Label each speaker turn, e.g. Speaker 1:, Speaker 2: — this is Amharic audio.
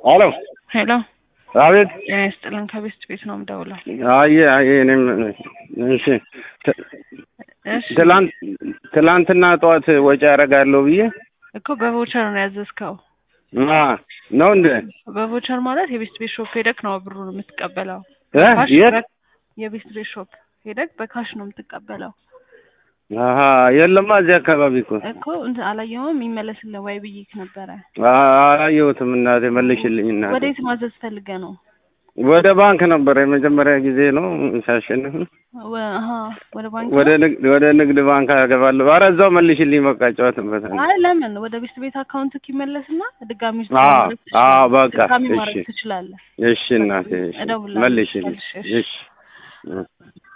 Speaker 1: አሎ
Speaker 2: ሄሎ
Speaker 1: አቤት
Speaker 2: ስጥልን ከቤስት ቤት ነው የምደውለው።
Speaker 1: አይ እኔም እሺ ትላንትና ጠዋት ወጪ አደርጋለሁ ብዬ
Speaker 2: እኮ በቮቸር ነው ያዘዝከው?
Speaker 1: ነው እንዴ?
Speaker 2: በቮቸር ማለት የቤስት ቤት ሾፕ ሄደክ ነው ብሩን የምትቀበለው። የቤስት ቤት ሾፕ ሄደክ በካሽ ነው የምትቀበለው።
Speaker 1: የለማ እዚህ አካባቢ
Speaker 2: እኮ አላየኸውም? ይመለስልህ ወይ ብዬሽ ነበረ።
Speaker 1: አላየሁትም እናቴ መልሽልኝ እናቴ።
Speaker 2: ወዴት ማዘዝ ፈልገህ ነው?
Speaker 1: ወደ ባንክ ነበር የመጀመሪያ ጊዜ ነው ሳሸንፍ።
Speaker 2: ወደ ባንክ
Speaker 1: ወደ ንግድ ባንክ አገባለሁ። ኧረ እዛው መልሽልኝ በቃ ጨዋታበት።
Speaker 2: አይ ለምን ወደ ቤስት ቤት አካውንት ይመለስና ድጋሚ
Speaker 1: በቃ
Speaker 2: ድጋሚ ማድረግ ትችላለህ።
Speaker 1: እሺ እናቴ መልሽልኝ። እሺ